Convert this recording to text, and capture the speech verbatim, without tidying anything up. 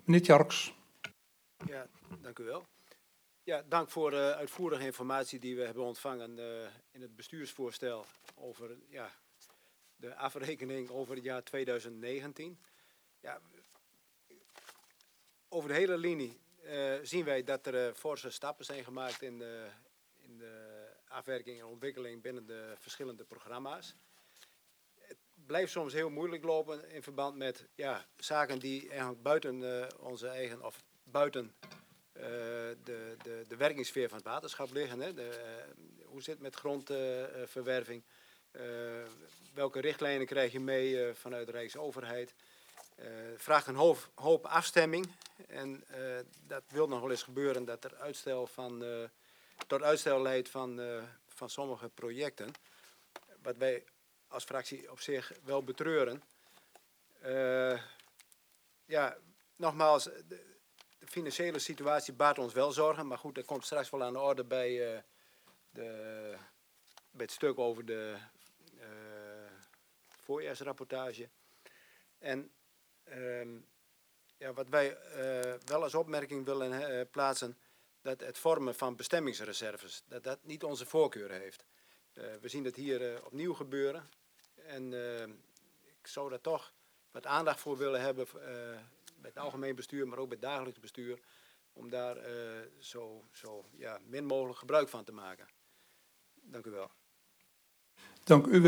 Meneer Tjarks. Ja, dank u wel. Ja, dank voor de uitvoerige informatie die we hebben ontvangen uh, in het bestuursvoorstel over ja, de afrekening over het jaar tweeduizend negentien. Ja, over de hele linie uh, zien wij dat er uh, forse stappen zijn gemaakt in de, in de afwerking en ontwikkeling binnen de verschillende programma's. Het blijft soms heel moeilijk lopen in verband met ja, zaken die eigenlijk buiten uh, onze eigen of buiten Uh, de, de, de werkingssfeer van het waterschap liggen. Hè? De, uh, hoe zit het met grondverwerving? Uh, uh, welke richtlijnen krijg je mee uh, vanuit de Rijksoverheid? Uh, vraagt een hoop, hoop afstemming. En uh, dat wil nog wel eens gebeuren dat er uitstel van, uh, tot uitstel leidt van, uh, van sommige projecten. Wat wij als fractie op zich wel betreuren. Uh, ja, nogmaals... De, De financiële situatie baart ons wel zorgen, maar goed, dat komt straks wel aan de orde bij, uh, de, bij het stuk over de uh, voorjaarsrapportage. En um, ja, wat wij uh, wel als opmerking willen uh, plaatsen, dat het vormen van bestemmingsreserves, dat dat niet onze voorkeur heeft. Uh, we zien dat hier uh, opnieuw gebeuren en uh, ik zou daar toch wat aandacht voor willen hebben, uh, bij het algemeen bestuur, maar ook bij het dagelijks bestuur, om daar uh, zo, zo ja, min mogelijk gebruik van te maken. Dank u wel. Dank u wel.